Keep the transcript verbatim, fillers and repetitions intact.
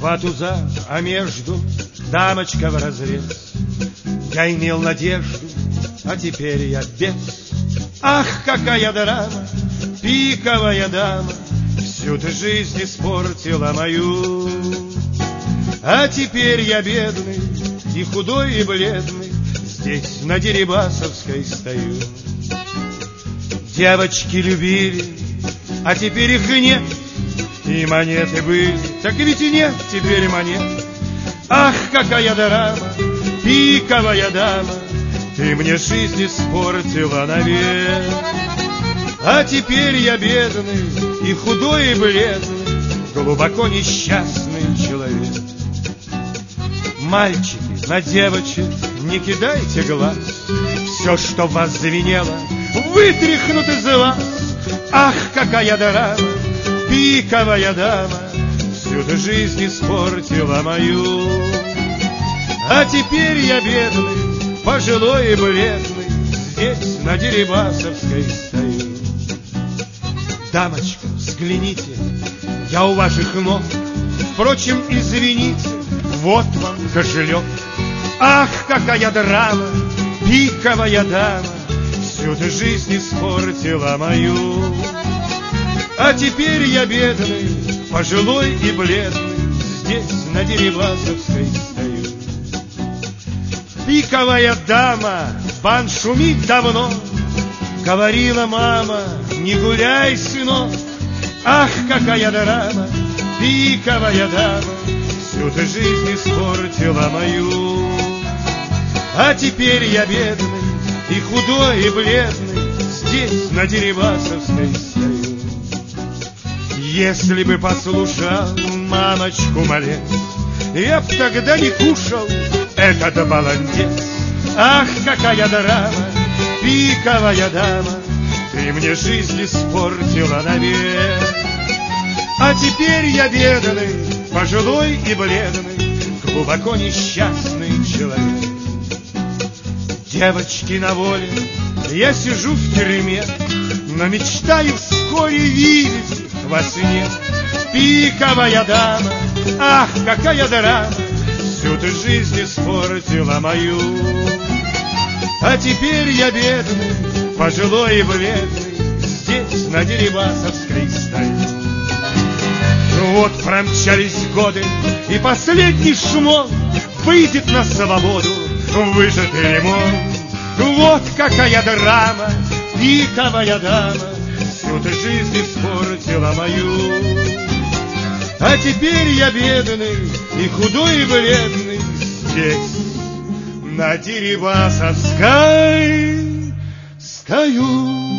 Два туза, а между дамочка вразрез. Я имел надежду, а теперь я без. Ах, какая драма, пиковая дама, всю ты жизнь испортила мою. А теперь я бедный, и худой, и бледный, здесь на Дерибасовской стою. Девочки любили, а теперь их нет. И монеты были, так ведь и нет теперь монет. Ах, какая драма, пиковая дама, ты мне жизнь испортила навек. А теперь я бедный, и худой, и бледный, глубоко несчастный человек. Мальчики, на девочек не кидайте глаз, все, что в вас звенело, вытряхнут из вас. Ах, какая драма, пиковая дама, всю ты жизнь испортила мою. А теперь я бедный, пожилой и бледный, здесь на Дерибасовской стою. Дамочка, взгляните, я у ваших ног, впрочем, извините, вот вам кошелек. Ах, какая драма, пиковая дама, всю ты жизнь испортила мою. А теперь я бедный, пожилой и бледный, здесь на Дерибасовской стою. Пиковая дама, бан шумит давно, говорила мама, не гуляй, сынок. Ах, какая драма, пиковая дама, всю ты жизнь испортила мою. А теперь я бедный, и худой, и бледный, здесь на Дерибасовской стою. Если бы послушал мамочку молец, я б тогда не кушал этот баландец. Ах, какая драма, пиковая дама, ты мне жизнь испортила навек. А теперь я бедный, пожилой и бледный, глубоко несчастный человек. Девочки на воле, я сижу в тюрьме, но мечтаю вскоре видеть во сне. Пиковая дама, ах, какая драма, всю ты жизнь испортила мою. А теперь я бедный, пожилой и бледный, здесь на Дерибасовской стою. Вот промчались годы, и последний шмон выйдет на свободу, выжатый лимон. Вот какая драма, пиковая дама, всю ты жизнь испортила мою. А теперь я бедный, и худой, и бледный, здесь на Дерибасовской стою.